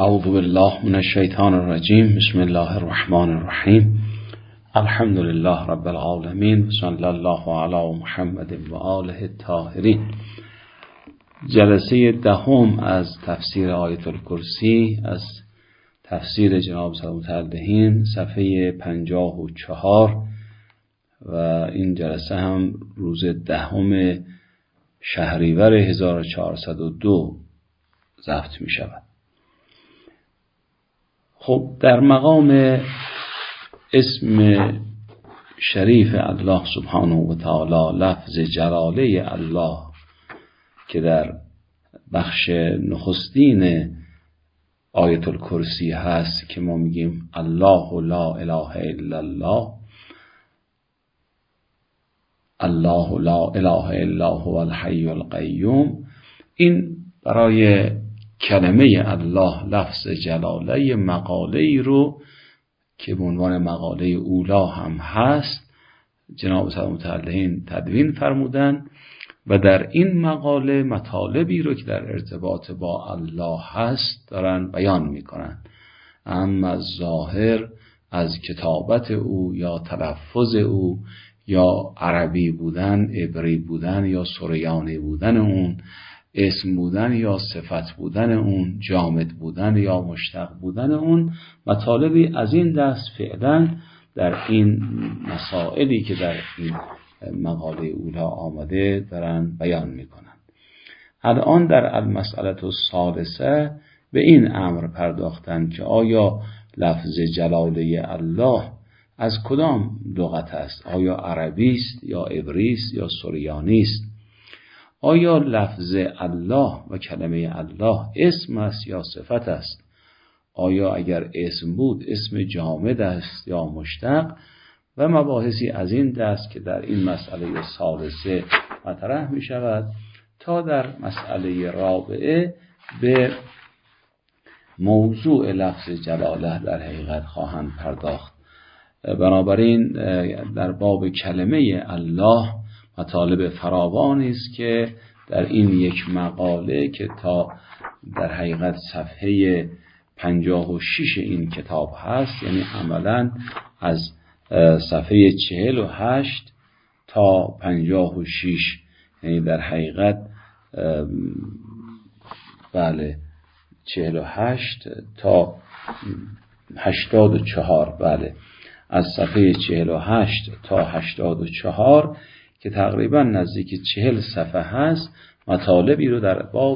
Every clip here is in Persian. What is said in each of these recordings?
اعوذ بالله من الشیطان الرجیم. بسم الله الرحمن الرحیم. الحمد لله رب العالمین. صلی الله علی محمد و آله الطاهرین. جلسه دهم از تفسیر آیت الکرسی از تفسیر جناب متعلقین، صفحه 54 و این جلسه هم روز 10 شهریور 1402 ضبط می شود. خب در مقام اسم شریف الله سبحانه و تعالی، لفظ جلاله الله که در بخش نخستین آیت الکرسی هست که ما میگیم الله لا اله الا الله، الله لا اله الا هو الحی القیوم. این برای کلمه الله، لفظ جلاله، مقاله‌ای رو که به عنوان مقاله اولا هم هست جناب متعلقین تدوین فرمودن و در این مقاله مطالبی رو که در ارتباط با الله هست دارن بیان میکنن، اما از ظاهر، از کتابت او یا تلفظ او یا عربی بودن، عبری بودن یا سریانی بودن اون، اسم بودن یا صفت بودن اون، جامد بودن یا مشتق بودن اون، مطالبی از این دست فعلا در این مسائلی که در این مقاله اولا آمده دارن بیان میکنن. الان در المسئله الثالثه به این امر پرداختن که آیا لفظ جلاله الله از کدام لغت است؟ آیا عربی است یا عبری است یا سریانی است؟ آیا لفظ الله و کلمه الله اسم است یا صفت است؟ آیا اگر اسم بود اسم جامد است یا مشتق؟ و مباحثی از این دست که در این مسئله ثالثه مطرح می شود تا در مسئله رابعه به موضوع لفظ جلاله در حقیقت خواهند پرداخت. بنابراین در باب کلمه الله مطالب فراوانی است که در این یک مقاله که تا در حقیقت صفحه 56 این کتاب هست، یعنی عملاً از صفحه 48 تا 56، یعنی در حقیقت 48 تا 84، از صفحه 48 تا 84 که تقریبا نزدیک 40 صفحه هست، مطالبی رو در باب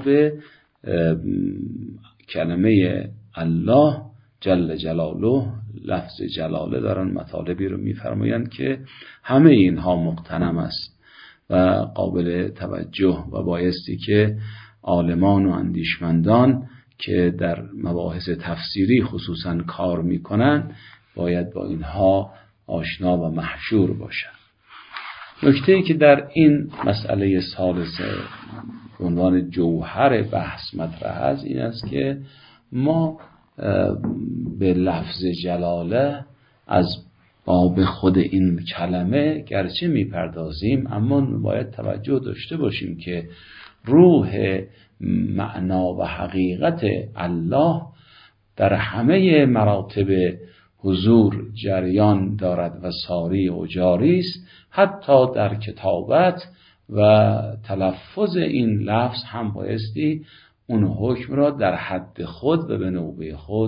کلمه الله جل جلاله، لفظ جلاله دارن مطالبی رو میفرمایند که همه اینها مغتنم است و قابل توجه و بایستی که عالمان و اندیشمندان که در مباحث تفسیری خصوصا کار میکنن باید با اینها آشنا و محشور باشن. نکته‌ای که در این مسئله ثالثه به عنوان جوهر بحث مطرح است این است که ما به لفظ جلاله از باب خود این کلمه گرچه میپردازیم، اما باید توجه داشته باشیم که روح معنا و حقیقت الله در همه مراتب حضور جریان دارد و ساری و جاری است. حتی در کتابت و تلفظ این لفظ هم بایستی اون حکم را در حد خود و به نوبه خود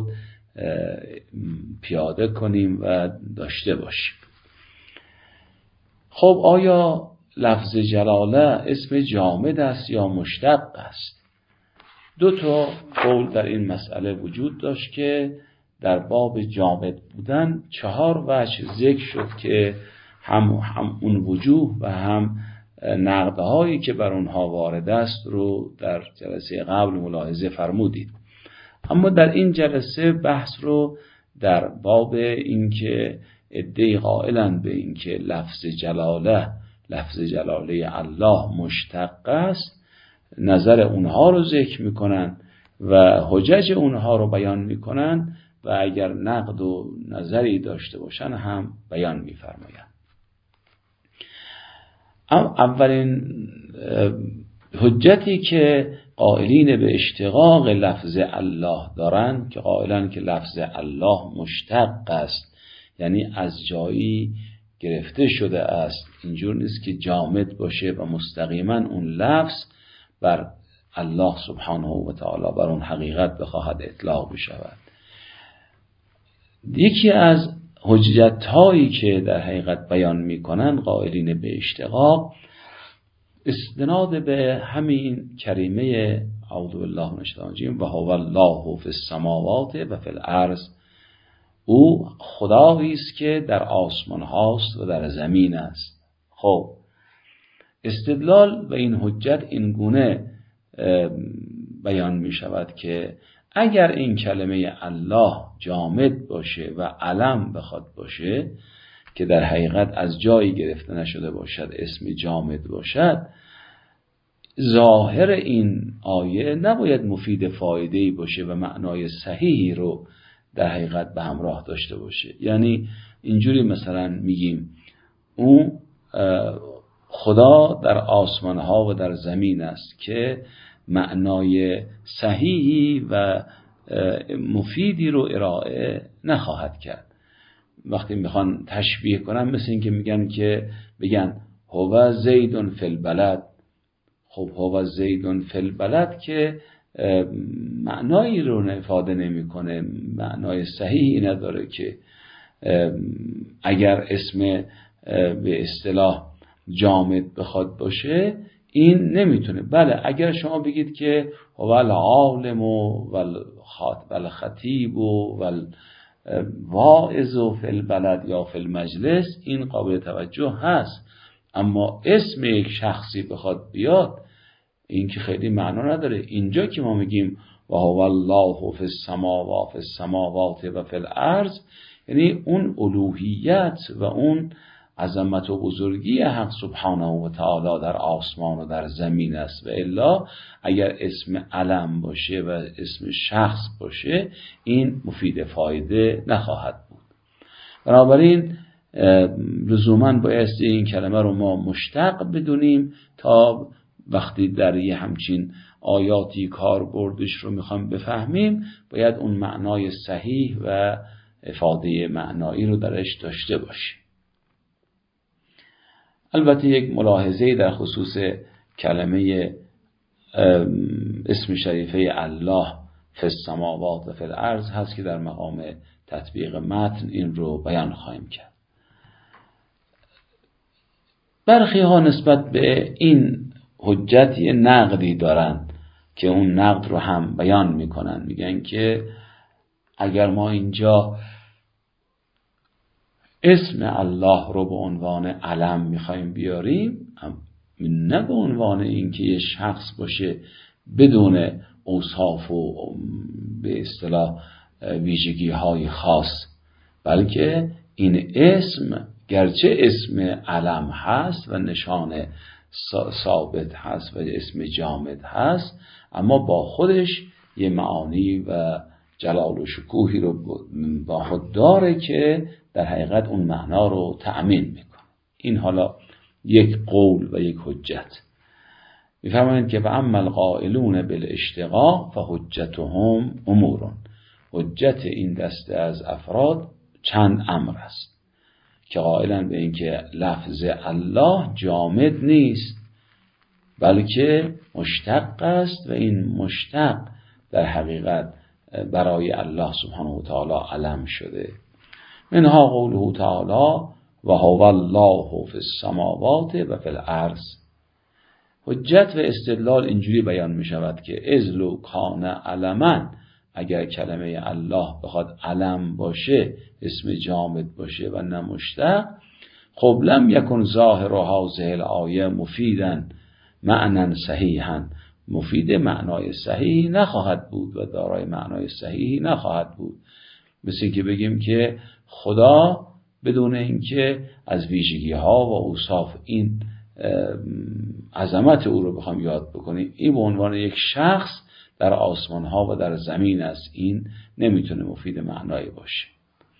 پیاده کنیم و داشته باشیم. خب آیا لفظ جلاله اسم جامد است یا مشتق است؟ دو تا قول در این مسئله وجود داشت که در باب جامد بودن 4 وجه ذکر شد که هم اون وجوه و هم نقدهایی که بر اونها وارد است رو در جلسه قبل ملاحظه فرمودید. اما در این جلسه بحث رو در باب اینکه عده‌ای قائلند به اینکه لفظ جلاله الله مشتق است، نظر اونها رو ذکر میکنن و حجج اونها رو بیان میکنن و اگر نقد و نظری داشته باشن هم بیان میفرمایند. اولین حجتی که قائلین به اشتقاق لفظ الله دارن که قائلن که لفظ الله مشتق است، یعنی از جایی گرفته شده است، اینجور نیست که جامد باشه و مستقیما اون لفظ بر الله سبحانه و تعالی بر اون حقیقت بخواهد اطلاق بشود. یکی از حجت هایی که در حقیقت بیان میکنن قائلین به اشتقاق استناد به همین کریمه اعوذ بالله من الشیطان الرجیم و هو الله فی السماوات و فی الارض، او خدایی است که در آسمان هاست و در زمین است. خب استدلال به این حجت این گونه بیان می شود که اگر این کلمه الله جامد باشه و علم بخواد باشه که در حقیقت از جایی گرفته نشده باشد، اسم جامد باشد، ظاهر این آیه نباید مفید فایده‌ای باشه و معنای صحیحی رو در حقیقت به همراه داشته باشه. یعنی اینجوری مثلا میگیم اون خدا در آسمان ها و در زمین است که معنای صحیحی و مفیدی رو ارائه نخواهد کرد. وقتی میخوان تشبیه کنن مثل این که بگن هو زیدون فی البلد. خب هو زیدون فی البلد که معنایی رو افاده نمیکنه، معنای صحیحی نداره که اگر اسم به اصطلاح جامد بخواد باشه این نمیتونه. بله اگر شما بگید که هو العالم و الخطیب و الواعظ فی البلد یا فی المجلس این قابل توجه هست، اما اسم یک شخصی بخواد بیاد این که خیلی معنا نداره. اینجا که ما میگیم و هو الله فی السماوات و فی الارض، یعنی اون الوهیت و اون عظمت و بزرگی حق سبحانه و تعالی در آسمان و در زمین است. و الا اگر اسم علم باشه و اسم شخص باشه این مفید فایده نخواهد بود. بنابراین لزوما باید این کلمه رو ما مشتق بدونیم تا وقتی در یه همچین آیاتی کاربردش رو میخوام بفهمیم باید اون معنای صحیح و افاده معنایی رو درش داشته باشیم. البته یک ملاحظه در خصوص کلمه اسم شریفه الله فی السماوات و فی الارض هست که در مقام تطبیق متن این رو بیان خواهیم کرد. برخی ها نسبت به این حجت یه نقدی دارن که اون نقد رو هم بیان میکنن، میگن که اگر ما اینجا اسم الله رو به عنوان علم میخوایم بیاریم، نه به عنوان اینکه یه شخص باشه بدون اوصاف و به اصطلاح ویژگی های خاص، بلکه این اسم گرچه اسم علم هست و نشان ثابت هست و اسم جامد هست، اما با خودش یه معانی و جلال و شکوهی رو با خود داره که در حقیقت اون معنا رو تأمین میکنه. این حالا یک قول و یک حجت. میفرمایند که و اما القائلون بالاشتقاق فحجتهم امور، حجت این دسته از افراد چند امر است که قائلن به این که لفظ الله جامد نیست بلکه مشتق است و این مشتق در حقیقت برای الله سبحانه و تعالی علم شده. منها قوله تعالی و هو الله فی السماوات و فی الارض. حجت و استدلال اینجوری بیان می شود که اذ لو کان علما، اگر کلمه الله بخواد علم باشه، اسم جامد باشه و نه مشتق، خب لم یکن ظاهر هذه الآیه مفیدا معنی صحیحا، مفید معنای صحیح نخواهد بود و دارای معنای صحیحی نخواهد بود. مثل که بگیم که خدا بدون اینکه از ویژگی ها و اوصاف این عظمت او رو بخوام یاد بکنیم، این به عنوان یک شخص در آسمان ها و در زمین است، این نمیتونه مفید معنایی باشه.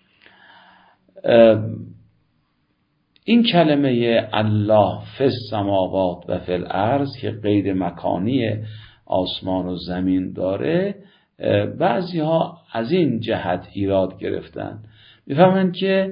این کلمه الله فی السماوات و فی الارض که قید مکانی آسمان و زمین داره، بعضی ها از این جهت ایراد گرفتن، میفهمن که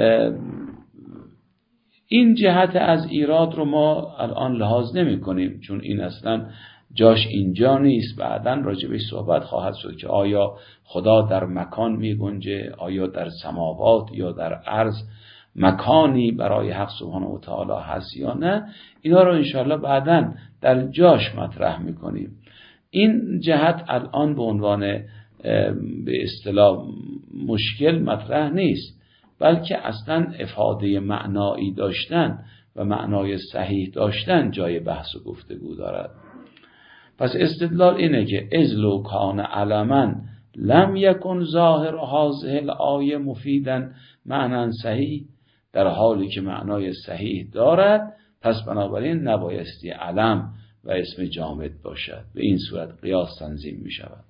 این جهت از ایراد رو ما الان لحاظ نمی کنیم، چون این اصلا جاش اینجا نیست. بعداً راجبش صحبت خواهد شد که آیا خدا در مکان می گنجه، آیا در سماوات یا در ارض مکانی برای حق سبحانه و تعالی هست یا نه. اینا رو انشاءالله بعداً در جاش مطرح می کنیم. این جهت الان به عنوان به اصطلاح مشکل مطرح نیست، بلکه اصلا افاده معنایی داشتن و معنای صحیح داشتن جای بحث و گفتگو دارد. پس استدلال اینه که اذ لو کان علما لم یکن ظاهر هذه الآیه مفیدا معنی صحیح، در حالی که معنای صحیح دارد پس بنابراین نبایستی علم و اسم جامد باشد. به این صورت قیاس تنظیم می شود.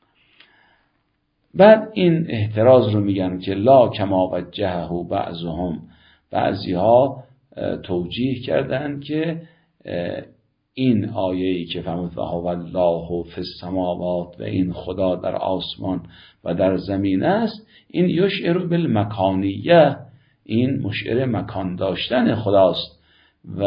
بعد این احتراز رو میگن که لا کما وجهه بعضهم، بعضی ها توجیه کردن که این آیه‌ای که فرمود و هو الله فی السماوات و این خدا در آسمان و در زمین است، این یشعر بالمکانیه، این مشعر مکان داشتن خداست و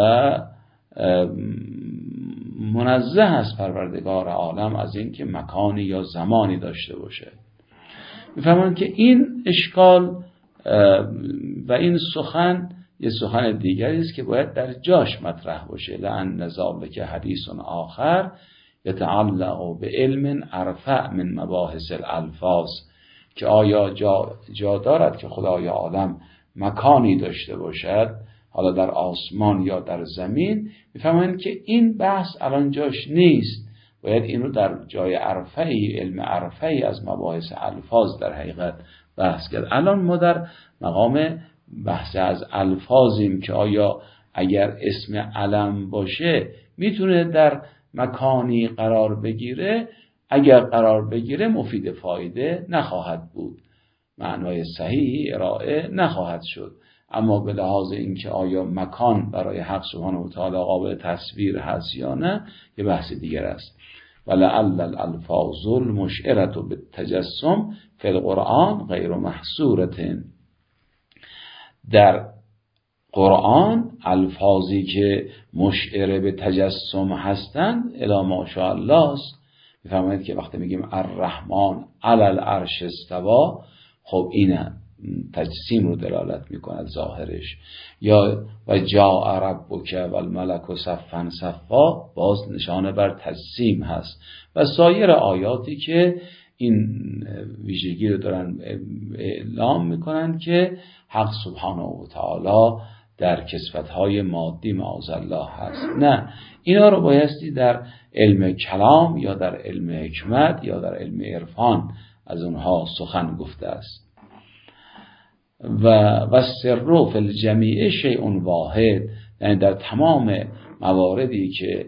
منزه است پروردگار عالم از این که مکانی یا زمانی داشته باشه. میفهمن که این اشکال و این سخن یه سخن دیگری است که باید در جاش مطرح باشه. لأن ذلک حدیث آخر یتعلق بعلم ارفع من مباحث الالفاظ، که آیا جا دارد که خدای عالم مکانی داشته باشد، حالا در آسمان یا در زمین. میفهمن که این بحث الان جاش نیست، باید این رو در جای ارفعی، علم ارفعی از مباحث الفاظ در حقیقت بحث کرد. الان ما در مقام بحث از الفاظیم که آیا اگر اسم علم باشه میتونه در مکانی قرار بگیره، اگر قرار بگیره مفید فایده نخواهد بود، معنای صحیحی ارائه نخواهد شد. اما به لحاظ اینکه آیا مکان برای حق سبحانه و تعالی قابل تصویر هست یا نه یه بحث دیگر است. ولعل الالفاظ المشعرة بالتجسم فی القرآن غیر محصورة، در قرآن الفاظی که مشعر به تجسم هستند الی ماشاءالله است. میفهمید که وقتی میگیم الرحمن علی العرش استوى، خب اینه تجسیم رو دلالت میکند ظاهرش. یا و جاء ربک و الملک صفا صفا، باز نشانه بر تجسیم هست. و سایر آیاتی که این ویژگی رو دارن اعلام میکنن که حق سبحانه و تعالی در کسوت‌های مادی معاذالله هست. نه، اینا رو بایستی در علم کلام یا در علم حکمت یا در علم عرفان از اونها سخن گفته است. و السر فی الجمیع شیء واحد، یعنی در تمام مواردی که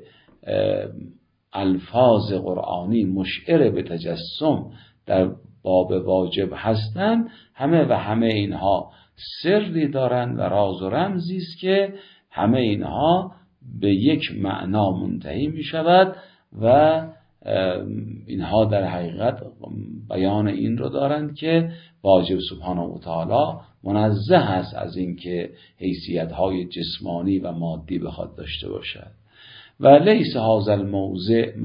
الفاظ قرآنی مشعر به تجسم در باب واجب هستند، همه اینها سری دارند و راز و رمزی است که همه اینها به یک معنا منتهی می شود و اینها در حقیقت بیان این رو دارند که واجب سبحانه و تعالی منزه است از اینکه حیثیت‌های جسمانی و مادی بخواد داشته باشد. و لیس هذا الموضع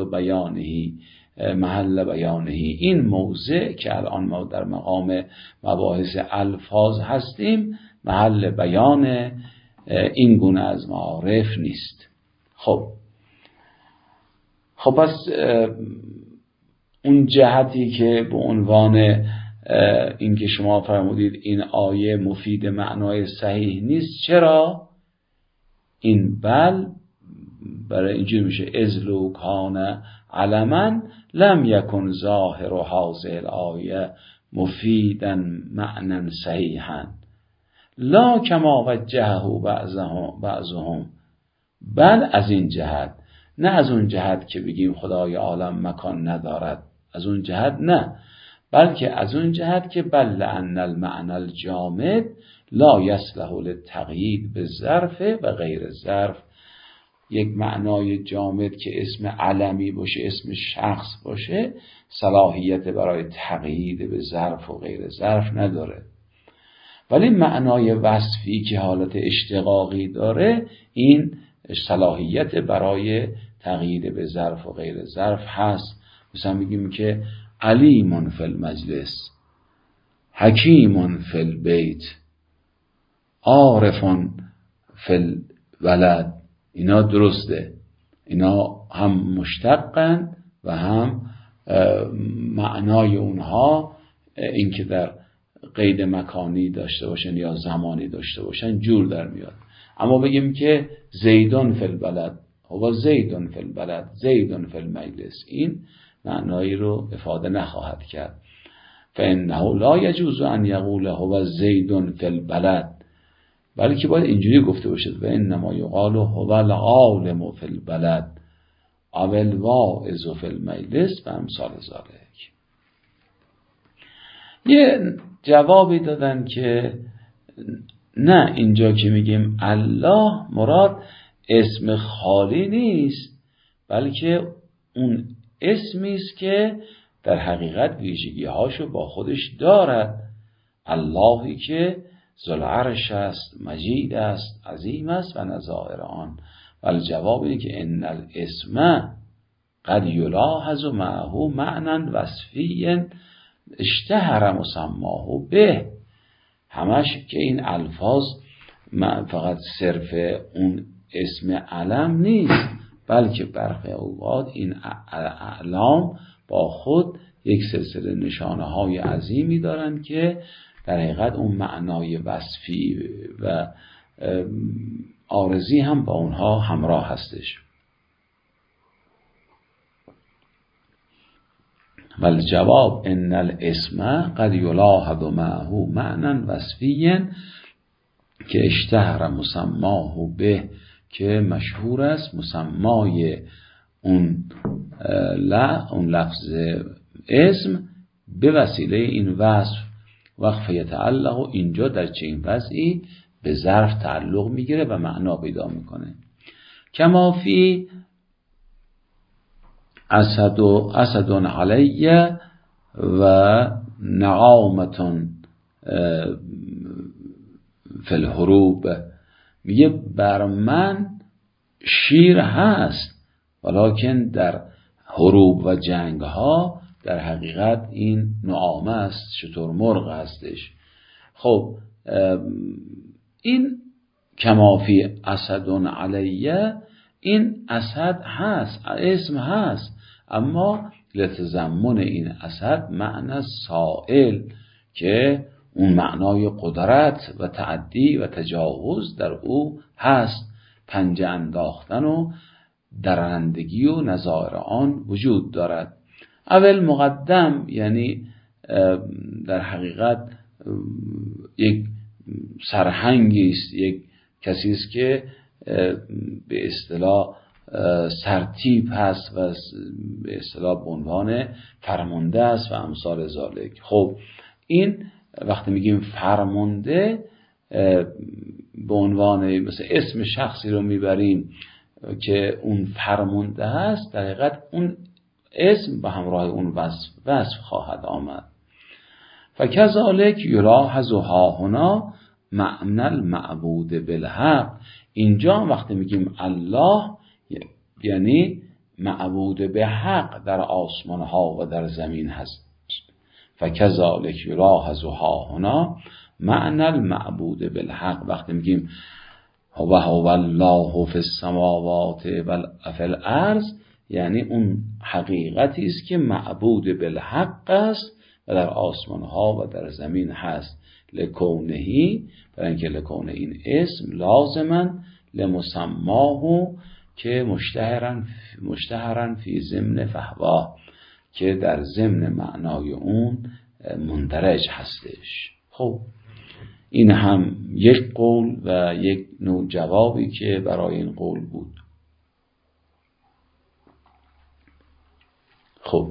محل بیانه، این موضع که الان ما در مقام مباحث الفاظ هستیم محل بیان این گونه از معارف نیست. خب پس اون جهتی که به عنوان این که شما فرمودید این آیه مفید معنای صحیح نیست، چرا؟ این برای اینجور میشه اذ لو کان علما لم یکن ظاهر هذه الآیه مفیدا معنی صحیحا لا کما وجهه بعضهم، بل از این جهت، نه از اون جهت که بگیم خدای عالم مکان ندارد، از اون جهت نه، بلکه از اون جهت که بل لأن المعنى الجامد لا یصلح للتقیید بالظرف و غیر ظرف یک معنای جامد که اسم علمی باشه، اسم شخص باشه، صلاحیت برای تقیید به ظرف و غیر ظرف نداره. ولی معنای وصفی که حالت اشتقاقی داره، این صلاحیت برای تقیید به ظرف و غیر ظرف هست. مثلا میگیم که علیم فی المجلس، حکیم فی البیت، عارف فی الولد. اینا درسته، اینا هم مشتقن و هم معنای اونها این که در قید مکانی داشته باشن یا زمانی داشته باشن جور در میاد. اما بگیم که زیدون فی البلد، هو زیدون فی البلد، زیدون فی المجلس، این معنایی رو افاده نخواهد کرد. فانه لا یجوز ان یقول هو زیدون فی البلد، بلکه باید اینجوری گفته باشد و انما یقال هو العالم فی البلد او الواعظ فی المجلس و امثال ذلک. یه جوابی دادن که نه، اینجا که میگیم الله مراد اسم خالی نیست، بلکه اون اسمی است که در حقیقت ویژگی هاشو با خودش دارد. اللهی که ذوالعرش است، مجید است، عظیم است و نظائر آن. ولی جواب اینه که ان الاسم قد یلاحظ معه معنی وصفی اشتهر مسماه به. همش که این الفاظ فقط صرف اون اسم علم نیست، بلکه برخی اوقات این اعلام با خود یک سلسله نشانه های عظیمی دارن که در حقیقت اون معنای وصفی و عارضی هم با اونها همراه هستش. والجواب ان الاسم قد یلاحظ معه معنی وصفی که اشتهر مسماه به، که مشهور است مسمای اون لفظ اسم به وسیله این وصف. وقف یتعلق اینجا در چنین وضعی به ظرف تعلق میگیره و معنا پیدا میکنه. کما فی اسد علی و نعامة فی الحروب، میگه بر من شیر هست، ولکن در حروب و جنگ ها در حقیقت این نعامه است، شترمرغ هستش. خب این کما فی اسد علیه، این اسد هست، اسم هست، اما لتضمن این اسد معنی سائل که اون معنای قدرت و تعدی و تجاوز در او هست. پنجه انداختن و درندگی و نظائر آن وجود دارد. اول مقدم یعنی در حقیقت یک سرهنگی است، یک کسی است که به اصطلاح سرتیپ هست و به اصطلاح به عنوان فرمانده است و امثال ذالک. خب این وقتی میگیم فرمانده به عنوان مثل اسم شخصی رو میبریم که اون فرمانده هست، در حقیقت اون اسم به همراه اون وصف خواهد آمد. فکذالک یلاحظ هاهنا معنی المعبود بالحق. اینجا وقتی میگیم الله یعنی معبود به حق در آسمان ها و در زمین هست. فکذالک یلاحظ هاهنا معنی المعبود بالحق. وقتی میگیم هو الله فی السماوات و فی الارض، یعنی اون حقیقتی است که معبود بالحق است و در آسمان ها و در زمین هست. لکونهی، برای اینکه لکونه این اسم لازما لمسماه که مشتهرن فی ضمن فهوا، که در ضمن معنای اون مندرج هستش. خب این هم یک قول و یک نوع جوابی که برای این قول بود. خب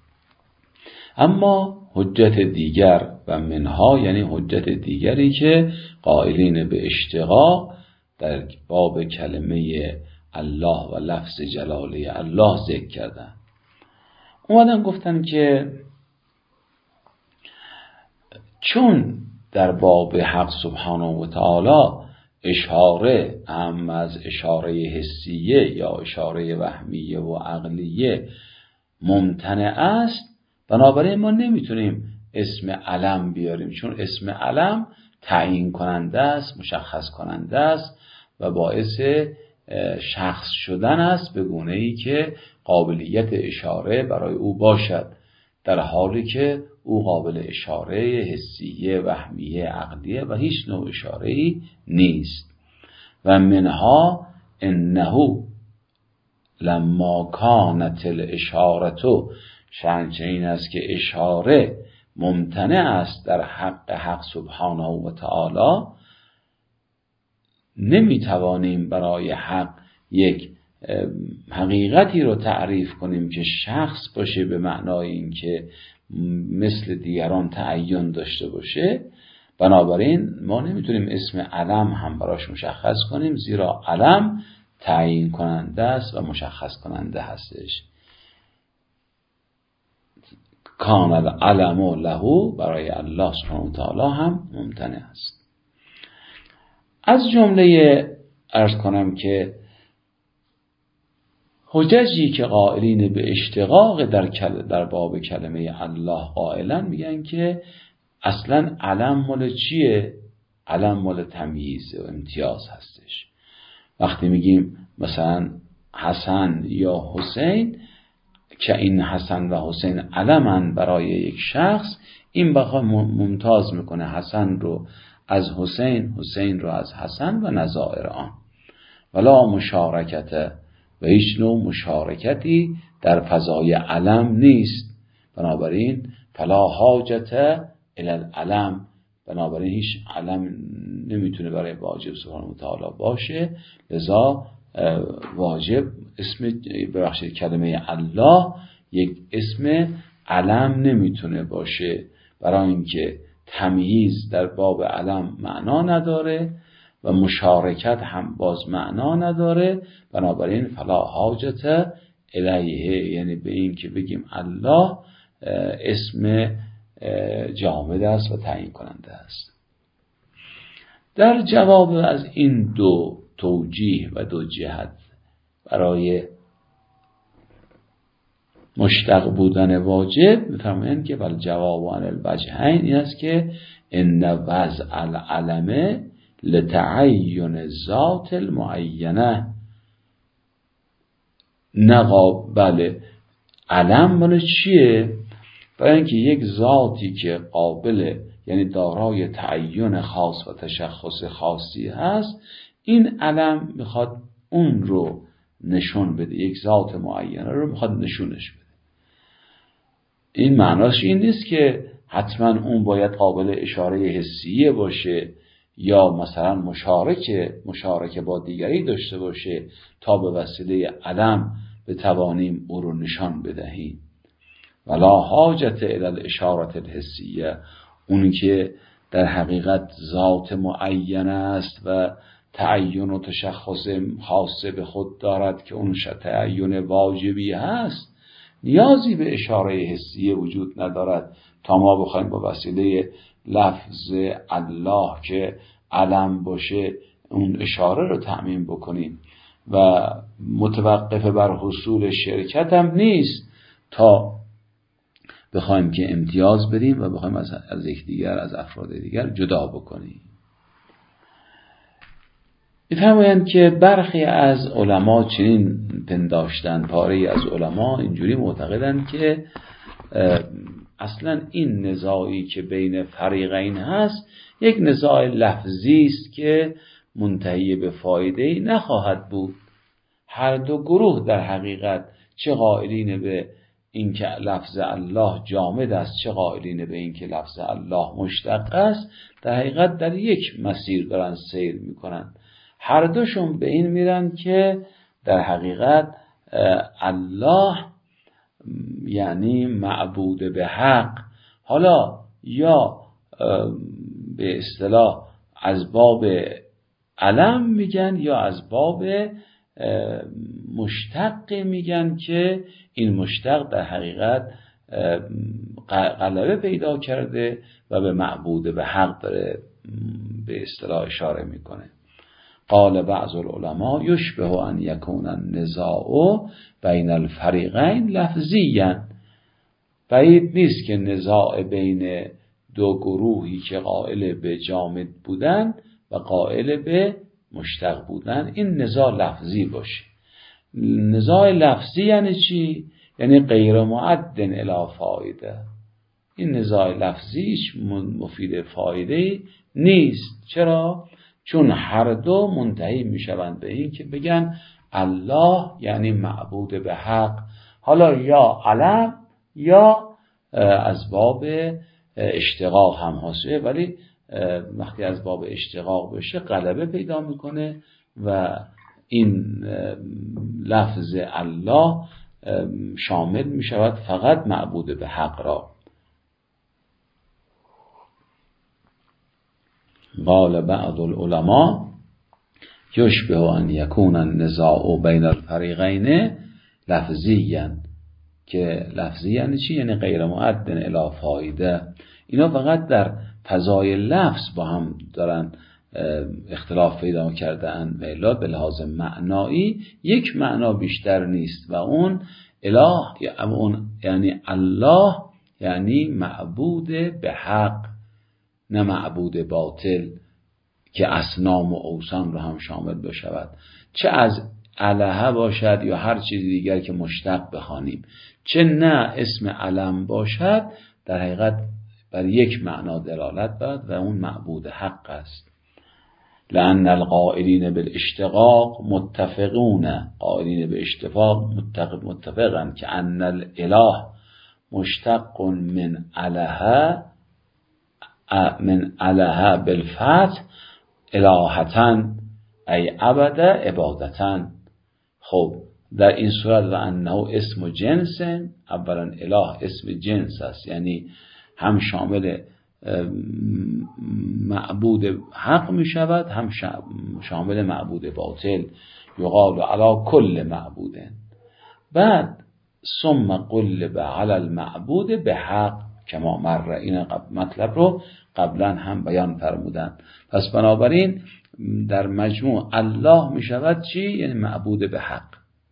اما حجت دیگر و منها یعنی حجت دیگری که قائلین به اشتقاق در باب کلمه الله و لفظ جلاله الله ذکر کردن. اومدن گفتن که چون در باب حق سبحانه و تعالی اشاره اهم از اشاره حسیه یا اشاره وهمیه و عقلیه ممتنع است، بنابراین ما نمیتونیم اسم علم بیاریم، چون اسم علم تعیین کننده است، مشخص کننده است و باعث شخص شدن است به گونه‌ای که قابلیت اشاره برای او باشد، در حالی که او قابل اشاره حسیه، وهمیه، عقلیه و هیچ نوع اشاره‌ای نیست. و منها انه لما کانت الاشارة، شأنش این است که اشاره ممتنع است در حق سبحانه و تعالی، نمیتوانیم برای حق یک حقیقتی رو تعریف کنیم که شخص باشه به معنای این که مثل دیگران تعین داشته باشه. بنابراین ما نمیتونیم اسم علم هم براش مشخص کنیم، زیرا علم تعیین کننده است و مشخص کننده هستش. کان العلم له، برای الله سبحانه و تعالی هم ممتنع است. از جمله عرض کنم که حججی که قائلین به اشتقاق در باب کلمه الله قائلن، میگن که اصلا علم مال چیه؟ علم مال تمییز و امتیاز هستش. وقتی میگیم مثلا حسن یا حسین، که این حسن و حسین علمن برای یک شخص، این بخواه ممتاز میکنه حسن رو از حسین، حسین رو از حسن و نظائر آن. ولا مشارکت، و هیچ نوع مشارکتی در فضای علم نیست. بنابراین فلا حاجت الی العلم، بنابراین هیچ علم نمیتونه برای واجب سبحانه و تعالی باشه. لذا واجب کلمه الله یک اسم علم نمیتونه باشه، برای اینکه تمییز در باب علم معنا نداره و مشارکت هم باز معنا نداره. بنابراین فلا حاجت الیه، یعنی به این که بگیم الله اسم جامد است و تعیین کننده است. در جواب از این دو توجیه و دو جهت برای مشتق بودن واجب میفرمایند که بل جواب عن الوجهین این است که ان وضع العلم لتعین ذات المعینه. بله، علم مال چیه؟ برای اینکه یک ذاتی که قابل، یعنی دارای تعین خاص و تشخص خاصی هست، این علم میخواد اون رو نشون بده، یک ذات معینه رو میخواد نشونش بده. این معناش این نیست که حتما اون باید قابل اشاره حسیه باشه یا مثلا مشارکه با دیگری داشته باشه تا به وسیله علم بتوانیم او رو نشان بدهیم. ولا حاجت الی الاشاره الحسیه، اون که در حقیقت ذات معینه است و تعین و تشخص خاصه به خود دارد که اون تعین واجبی هست، نیازی به اشاره حسیه وجود ندارد تا ما بخوایم با وسیله لفظ الله که علم باشه اون اشاره رو تعمیم بکنیم. و متوقف بر حصول شرکت هم نیست تا بخوایم که امتیاز بدیم و بخوایم از یکدیگر، از افراد دیگر جدا بکنیم. می‌فرمایند که برخی از علما چنین پنداشتن، پاره از علما اینجوری معتقدند که اصلا این نزاعی که بین فریقین هست یک نزاع لفظی است که منتهی به فایده‌ای نخواهد بود. هر دو گروه در حقیقت، چه قائلین به این که لفظ الله جامد است، چه قائلین به این که لفظ الله مشتق است، در حقیقت در یک مسیر دارن سیر میکنن. هر دوشون به این میرن که در حقیقت الله یعنی معبود به حق، حالا یا به اصطلاح از باب علم میگن یا از باب مشتق میگن که این مشتق در حقیقت غلبه پیدا کرده و به معبود به حق داره به اصطلاح اشاره میکنه. قال بعض العلماء یشبه ان یکون النزاع بین الفریقین لفظیا. بعید نیست که نزاع بین دو گروهی که قائل به جامد بودن و قائل به مشتق بودن این نزاع لفظی باشه. نزاع لفظی یعنی چی؟ یعنی غیر معدن الی فایده. این نزاع لفظی هیچ مفید فایده نیست. چرا؟ چون هر دو منتهی میشوند به این که بگن الله یعنی معبود به حق، حالا یا علم یا از باب اشتقاق هم حاصله، ولی وقتی از باب اشتقاق بشه غلبه پیدا میکنه و این لفظ الله شامل میشود فقط معبود به حق را. قال بعض العلماء یشبه ان یکون النزاع بین الفریقین لفظیا، که لفظی یعنی چی؟ یعنی غیر معدن الی فایده. اینا فقط در فضای لفظ با هم دارن اختلاف پیدا کرده اند و الا به لحاظ معنایی یک معنا بیشتر نیست و اون اله یعنی الله یعنی معبود به حق، نه معبود باطل که اصنام و اوثان رو هم شامل بشود. چه از الهه باشد یا هر چیز دیگر که مشتق بخوانیم، چه نه اسم علم باشد، در حقیقت بر یک معنا دلالت دارد و اون معبود حق است. لأن القائلین بالاشتقاق متفقون، قائلین به اشتقاق متفقن که ان الاله مشتق من اله بالفتح الهتن ای عبد عبادتن. خب در این صورت و انه اسم جنس، اولا اله اسم جنس است، یعنی هم شامل معبود حق می شود هم شامل معبود باطل. یقال علی کل معبود. بعد ثم قلب علی المعبود به حق کما مر، این مطلب رو قبلا هم بیان فرمودن. پس بنابراین در مجموع الله می شود چی؟ یعنی معبود به حق.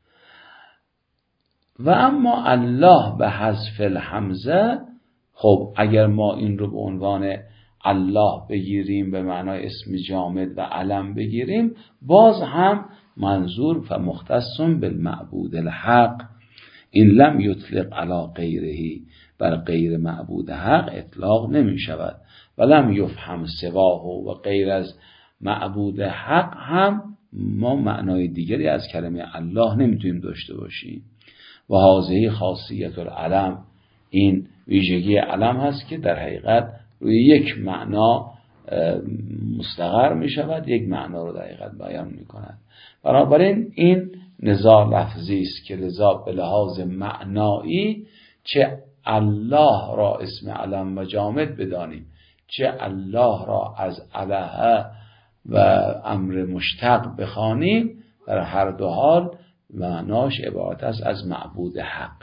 و اما الله به حذف الحمزه، خب اگر ما این رو به عنوان الله بگیریم به معنای اسم جامد و علم بگیریم، باز هم منظور فمختص بالمعبود الحق. این لم یطلق علی غیره، بر غیر معبود حق اطلاق نمی شود. و لم یفهم سواه، و غیر از معبود حق هم ما معنای دیگری از کلمه الله نمیتونیم داشته باشیم. و هذه خاصیت العلم، این ویژگی علم هست که در حقیقت روی یک معنا مستقر می شود، یک معنا رو در حقیقت بیان می کند. بنابراین این نزاع لفظی است که لذا به لحاظ معنایی چه الله را اسم علم و جامد بدانیم، چه الله را از اله و امر مشتق بخوانیم، در هر دو حال معناش عبارت است از معبود حق.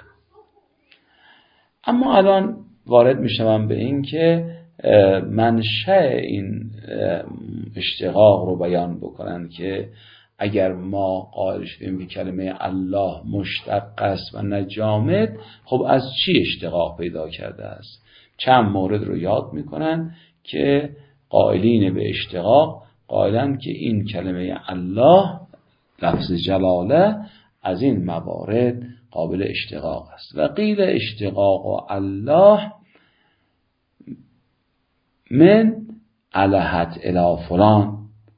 اما الان وارد میشم به این که منشأ این اشتقاق رو بیان بکنن که اگر ما قائل شدیم که کلمه الله مشتق است و نه جامد، خب از چی اشتقاق پیدا کرده است؟ چند مورد رو یاد میکنن که قائلین به اشتقاق قائلن که این کلمه الله لفظ جلاله از این موارد قابل اشتقاق است. و قیل اشتقاق و الله من الهت الی فلان.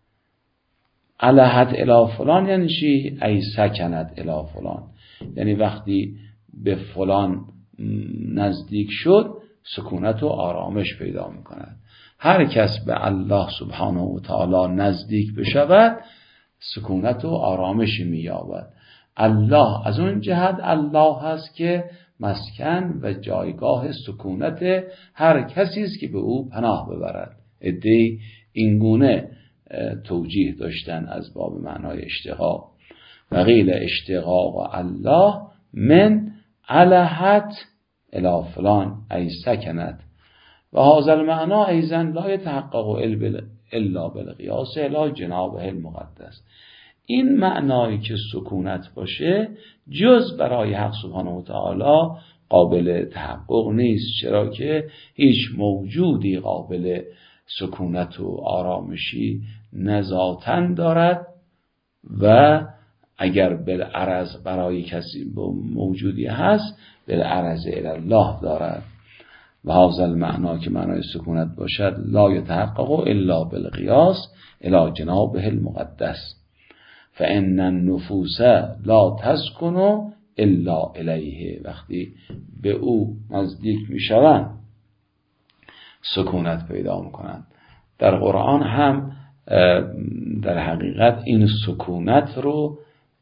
الهت الی فلان یعنی چی؟ ای سکنت الی فلان، یعنی وقتی به فلان نزدیک شد سکونت و آرامش پیدا میکند. هر کس به الله سبحانه و تعالی نزدیک بشود سکونت و آرامش مییابد. الله از اون جهت الله هست که مسکن و جایگاه سکونت هر کسی است که به او پناه ببرد. عده‌ای اینگونه توجیه داشتن از باب معنای اشتقاق. و قیل اشتقاق الله من الحت الی فلان ای سکنت و هذا المعنی ایضا لا یتحقق الا بالقیاس الی جنابه المقدس. این معنایی که سکونت باشه جز برای حق سبحانه و تعالی قابل تحقق نیست، چرا که هیچ موجودی قابل سکونت و آرامشی نه ذاتاً دارد و اگر بالعرض برای کسی موجودی هست بالعرض الی الله دارد. و هذا المعنی که معنای سکونت باشد لا یتحقق الا بالقیاس الی جنابه المقدس فان النفوس لا تسکن الا الیه. وقتی به او نزدیک میشوند سکونت پیدا میکنند. در قرآن هم در حقیقت این سکونت رو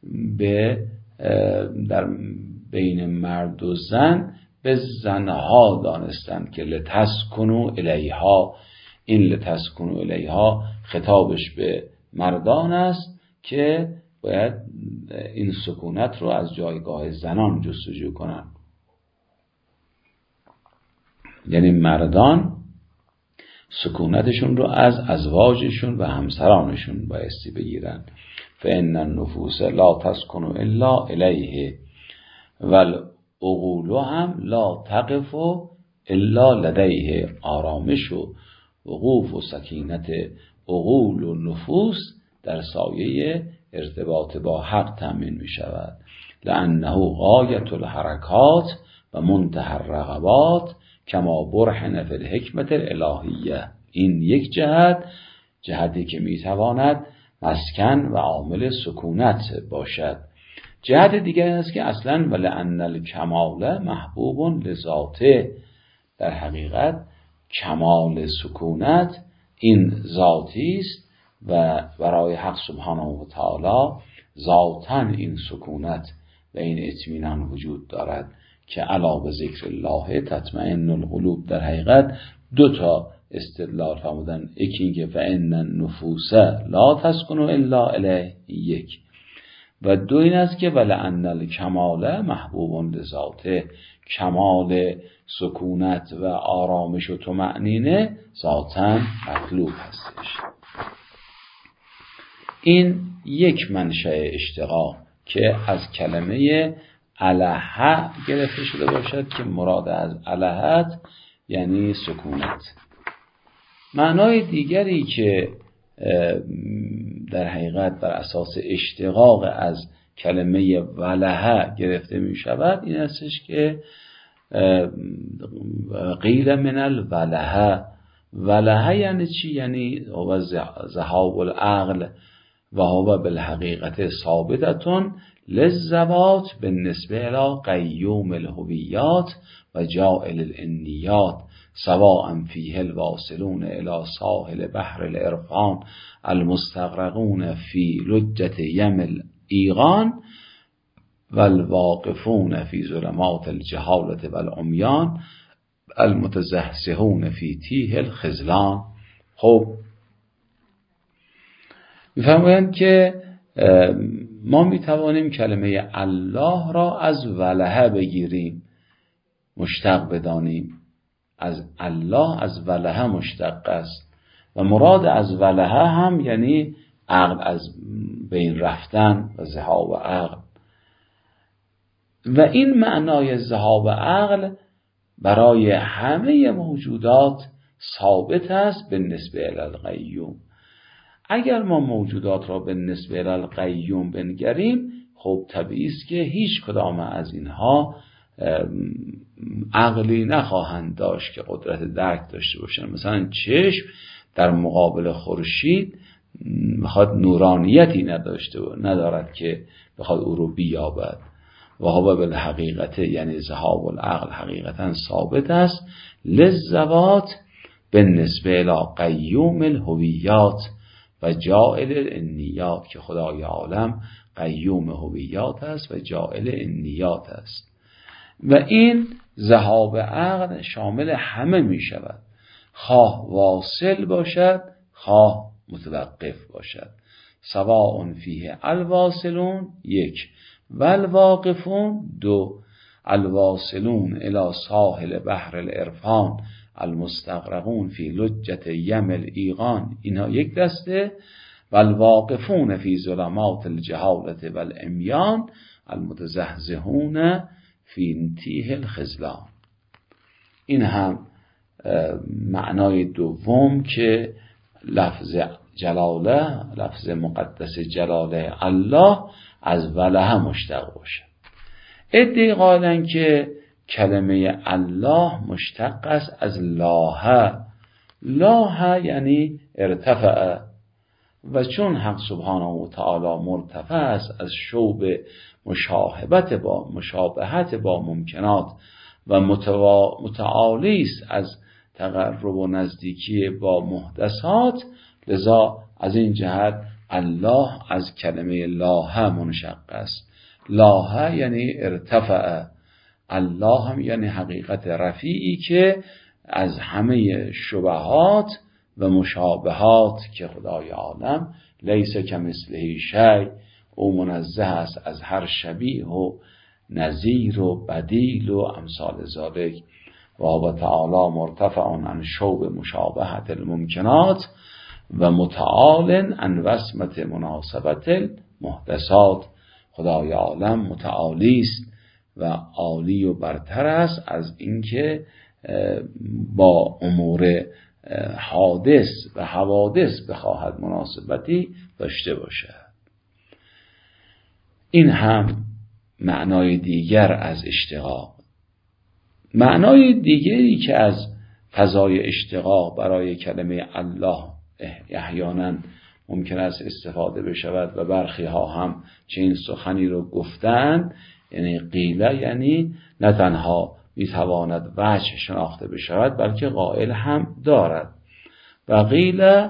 در بین مرد و زن به زنها دانستند که لتسکنوا الیها. این لتسکنوا الیها خطابش به مردان است که باید این سکونت رو از جایگاه زنان جستجو کنند. یعنی مردان سکونتشون رو از ازواجشون و همسرانشون بایستی بگیرن. فإن النفوس لا تسکن الا الیه والعقول هم لا تقف الا لدیه. آرامش و وقوف و سکینت عقول و نفوس در سایه ارتباط با حق تأمین می شود. لأنه غایت الحرکات و منتهى الرغبات کما برهن فی الحکمت الالهیه. این یک جهتی که می تواند مسکن و عامل سکونت باشد. جهت دیگر است که اصلا ولأن الکمال محبوب لذاته. در حقیقت کمال سکونت این ذاتی است و برای حق سبحانه و تعالی ذاتاً این سکونت و این اطمینان وجود دارد که علا به ذکر الله تطمئن القلوب. در حقیقت دو تا استدلال فرمودن، یکی اینکه فإن النفوس لا تسکن الا الیه یک، و دو این است که ولأن الکمال محبوب لذاته. کمال سکونت و آرامش و طمأنینه ذاتاً مطلوب هستش. این یک منشأ اشتقاق که از کلمه الها گرفته شده باشد که مراد از الهت یعنی سکونت. معنای دیگری که در حقیقت بر اساس اشتقاق از کلمه ولها گرفته می شود این استش که قیل من الولها. ولها یعنی چی؟ یعنی هو ذهاب العقل و هو بالحقیقت ثابتتون للذوات بالنسبه الی قیوم الهویات و جاعل الانیات سواء فیه الواصلون الی ساحل بحر العرفان المستغرقون فی لجة یم الایغان والواقفون فی ظلمات الجهالة والعمیان المتزحزحون فی تیه الخذلان. خب میفرمایند که ما میتوانیم کلمه الله را از ولها بگیریم، مشتق بدانیم. از الله از ولها مشتق است و مراد از ولها هم یعنی عقل از بین رفتن و ذهاب عقل. و این معنای ذهاب عقل برای همه موجودات ثابت است به نسبه الی القیوم. اگر ما موجودات را به نسبه الی القیوم بنگریم خب طبیعی است که هیچ کدام از اینها عقلی نخواهند داشت که قدرت درک داشته باشند. مثلا چشم در مقابل خورشید میخواد نورانیتی ندارد که بخواد او رو بیابد. و هو بالحقیقت یعنی ذهاب العقل حقیقتا ثابت است للذوات بالنسبه الی قیوم الهویات و جاعل الانیات، که خدای عالم قیوم هویات است و جاعل انیات است. و این ذهاب عقل شامل همه می شود، خواه واصل باشد خواه متوقف باشد، سواء فیه الواصلون 1 و الواقفون 2 الواصلون الی ساحل بحر العرفان المستغرقون فی لجة یم الایقان، اینها یک دسته. و الواقفون فی ظلمات الجهالة و العمیان المتزحزحون فی تیه الخذلان. این هم معنای دوم که لفظ جلاله، لفظ مقدس جلاله الله از وله مشتق باشه. عده‌ای قائلن که کلمه الله مشتق است از لاه. لاه یعنی ارتفع، و چون حق سبحانه و تعالی مرتفع است از شوب مشابهت با ممکنات و متعالی است از تقرب و نزدیکی با محدثات، لذا از این جهت الله از کلمه لاه منشق است. لاه یعنی ارتفع، الله هم یعنی حقیقت رفیعی که از همه شبهات و مشابهات که خدای عالم لیس کمثله شیء، او منزه است از هر شبیه و نظیر و بدیل و امثال ذالک. و تعالی مرتفع عن شوب مشابهت الممکنات و متعال عن وسمت مناسبت المحدثات. خدای عالم متعالی است و عالی و برتر است از اینکه با امور حادث و حوادث بخواهد مناسبتی داشته باشد. این هم معنای دیگر از اشتقاق. معنای دیگری که از فضای اشتقاق برای کلمه الله احیانا ممکن است استفاده بشود و برخی ها هم چنین سخنی رو گفتن، یعنی قیله، یعنی نه تنها میتواند وجه شناخته بشود بلکه قائل هم دارد. و قیله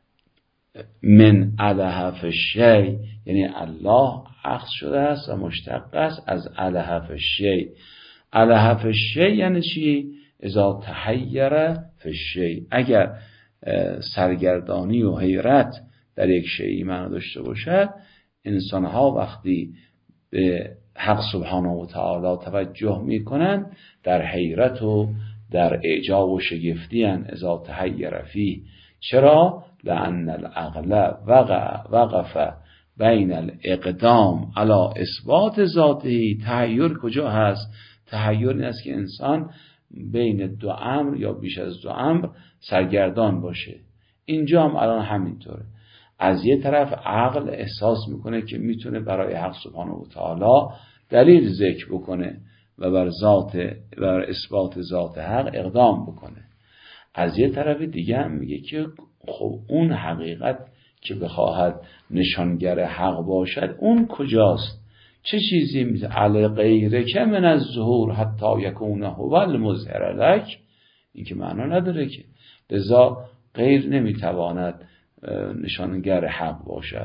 من اله فالشیء، یعنی الله اخذ شده است و مشتق است از اله فالشیء. اله فالشیء یعنی چی؟ اذا تحیر فالشیء، اگر سرگردانی و حیرت در یک شیئی معنی داشته باشد، انسانها وقتی به حق سبحانه و تعالی توجه میکنن در حیرت و در اعجاب و شگفتی ان. اذا تحیر فیه، چرا؟ لأن العقل وقف بین الاقدام علی اثبات ذاته. تحیر کجا هست؟ تحیر این است که انسان بین دو امر یا بیش از دو امر سرگردان باشه. اینجا هم الان همینطوره. از یه طرف عقل احساس میکنه که میتونه برای حق سبحانه و تعالی دلیل ذکر بکنه و بر اثبات ذات حق اقدام بکنه. از یه طرف دیگه هم میگه که خب اون حقیقت که بخواهد نشانگر حق باشد اون کجاست؟ چه چیزی میشه؟ علی غیرک من الظهور حتی یکون هو المظهر لک. این که معنا نداره که، لذا غیر نمیتواند نشانگر حق باشد.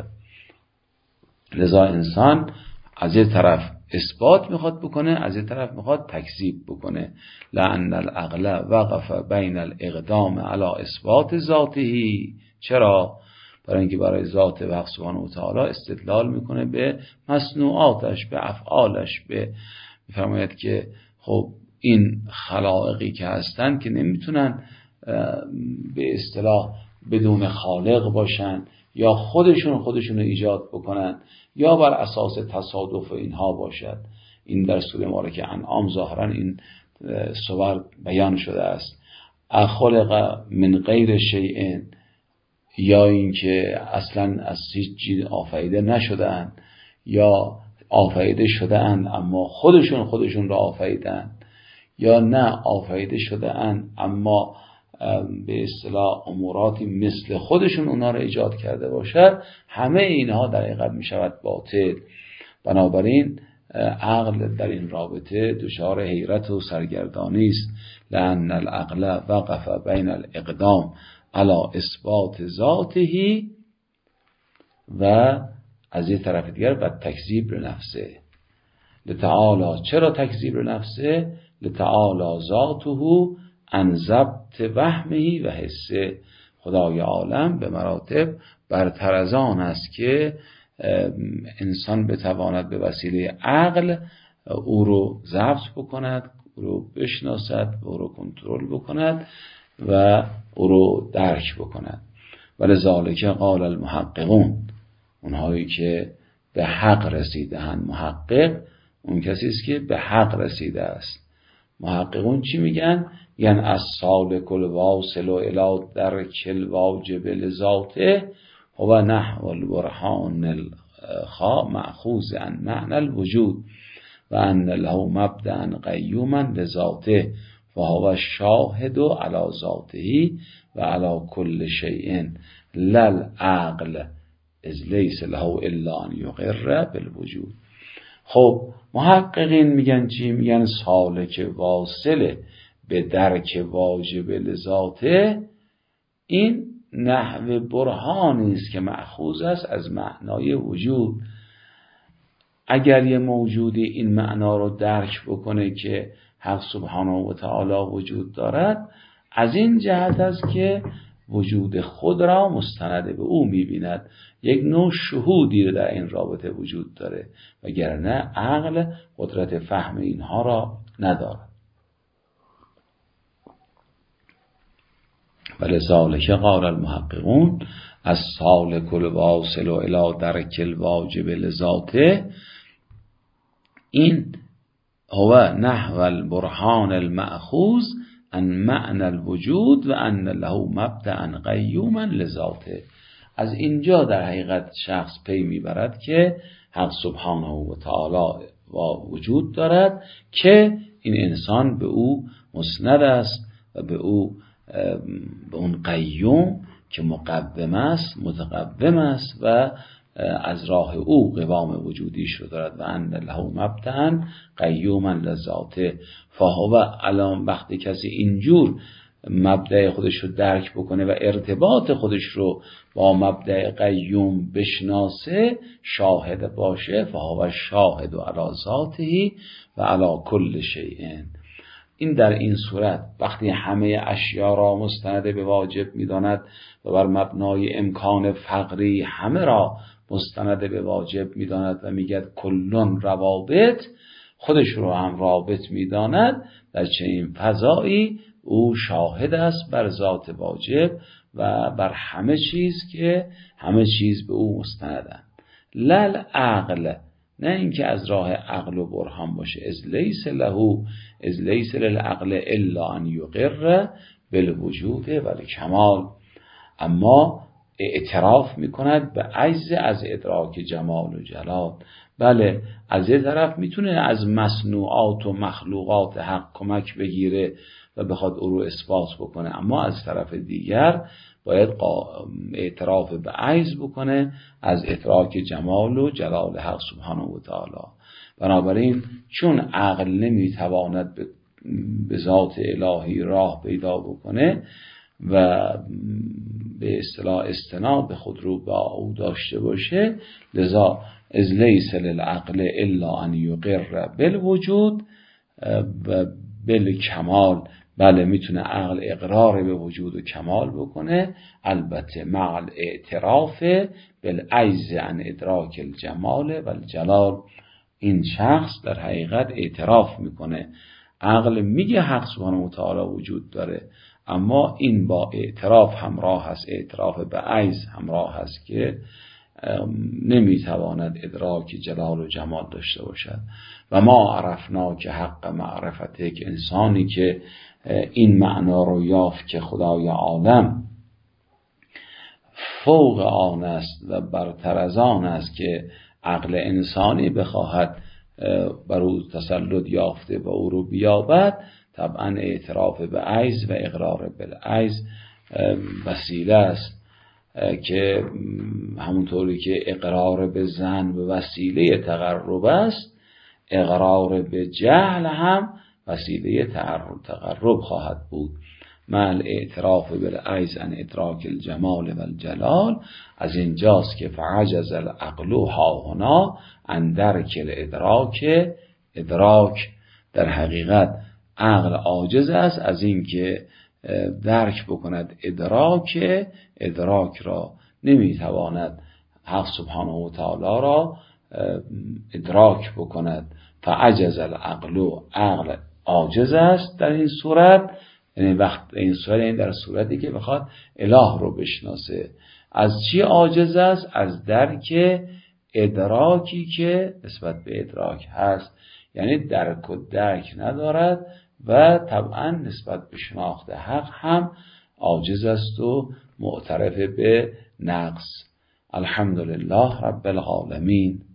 لذا انسان از یه طرف اثبات میخواد بکنه، از یه طرف میخواد تکذیب بکنه. لأن العقل وقف بین الاقدام علی اثبات ذاته. چرا؟ برای اینکه برای ذات حق سبحانه و تعالی استدلال میکنه به مصنوعاتش، به افعالش، به میفرماید که خب این خلائقی که هستن که نمیتونن به اصطلاح بدون خالق باشن یا خودشون ایجاد بکنن یا بر اساس تصادف اینها باشد. این در سوره مبارکه انعام ظاهرا این صور بیان شده است. اخلق من غیر شیء، یا اینکه اصلا از هیچ چیز آفریده نشدن، یا آفریده شدن اما خودشون را آفریدن، یا نه آفریده شدن اما به اصطلاح اموراتی مثل خودشون اونا را ایجاد کرده باشد. همه اینها در حقیقت می شود باطل. بنابراین عقل در این رابطه دچار حیرت و سرگردانی است. لأن العقل وقف بین الاقدام علی اثبات ذاته و از یه طرف دیگر و تکذیب لنفسه. لتعالی، چرا تکذیب لنفسه؟ لتعالی ذاته عن ضبط وهمه و حسه. خدای عالم به مراتب برتر از آن است که انسان بتواند به وسیله عقل او رو ضبط بکند، او رو بشناسد، او رو کنترل بکند و او رو درک بکند. ولذالک قال المحققون، اونهایی که به حق رسیده‌اند. محقق اون کسی است که به حق رسیده است. محققون چی میگن؟ یعنی السالک الواصل الی درک الواجب لذاته هو نحو البرهان الخا مأخوذ عن معنى الوجود و ان له مبدأ قیوما لذاته فهو الشاهد علی ذاته و علی کل شیء لا العقل اذ لیس له الا ان یقر بالوجود. خب محققین میگن چی؟ میگن سالک واصل به درک واجب لذاته این نحو برهانی است که مأخوذ است از معنای وجود. اگر یه موجودی این معنا رو درک بکنه که حق سبحانه و تعالی وجود دارد، از این جهت است که وجود خود را مستند به او می‌بیند، یک نوع شهودی در این رابطه وجود داره، وگرنه عقل قدرت فهم اینها را ندارد. ولذالک قال المحققون السالک الواصل الی درک الواجب لذاته این هو نحو البرهان المأخوذ عن معنى الوجود و ان له مبدأ قیوما لذاته. از اینجا در حقیقت شخص پی میبرد که حق سبحانه و تعالی وجود دارد که این انسان به او مسند است و به اون قیوم که مقوم است، متقوم است و از راه او قوام وجودیش رو دارد و ان له مبدأ قیوما لذاته. فهو الان وقتی کسی اینجور مبدأ خودش رو درک بکنه و ارتباط خودش رو با مبدأ قیوم بشناسه، شاهد باشه، فهو شاهد علی ذاته و علی کل شیء. این در این صورت وقتی همه اشیا را مستند به واجب می‌داند و بر مبنای امکان فقری همه را مستند به واجب می‌داند و میگه کلون روابط، خودش رو هم رابط می‌داند، در چنین فضایی او شاهد است بر ذات واجب و بر همه چیز که همه چیز به او مستندند. لل عقل، نه اینکه از راه عقل و برهان باشه. از لیس للعقل الا ان یقر بالوجود و الکمال، اما اعتراف میکند به عجز از ادراک جمال و جلال. بله، از یه طرف میتونه از مصنوعات و مخلوقات حق کمک بگیره و بخواد او رو اثبات بکنه، اما از طرف دیگر باید اعتراف به عجز بکنه از ادراک جمال و جلال حق سبحانه و تعالی. بنابراین چون عقل نمیتواند به ذات الهی راه پیدا بکنه و به اصطلاح استناد به خود رو با او داشته باشه، لذا از لیس للعقل الا ان یقر بالوجود و بالکمال. بله، میتونه عقل اقرار به وجود و کمال بکنه، البته مع الاعتراف بالعجز عن ادراک الجمال و الجلال. این شخص در حقیقت اعتراف میکنه، عقل میگه حق سبحانه و تعالی وجود داره، اما این با اعتراف همراه هست، اعتراف به عجز همراه هست که نمیتواند ادراک جلال و جمال داشته باشد. و ما عرفنا که حق معرفته، که انسانی که این معنا رو یافت که خدای عالم فوق آن است و برتر از آن است که عقل انسانی بخواهد بر او تسلط یافته و او رو بیابد، طبعا اعتراف به عجز و اقرار بالعجز وسیله است که همونطوری که اقرار به ظن و وسیله تقرب است، اقرار به جهل هم وسیله تقرب خواهد بود. مع اعتراف بالعجز عن ادراک الجمال و الجلال، از اینجاست که فعجز العقل ها هنا عن درک الادراک. در حقیقت عقل عاجز است از اینکه درک بکند ادراک را نمیتواند حق سبحانه و تعالی را ادراک بکند. فعجز العقل، عقل عاجز است در این صورت، یعنی در صورتی که بخواد اله رو بشناسه. از چی عاجز است؟ از درک ادراکی که نسبت به ادراک هست، یعنی درک و درک ندارد و طبعا نسبت به شناخت حق هم عاجز است و معترف به نقص. الحمدلله رب العالمین.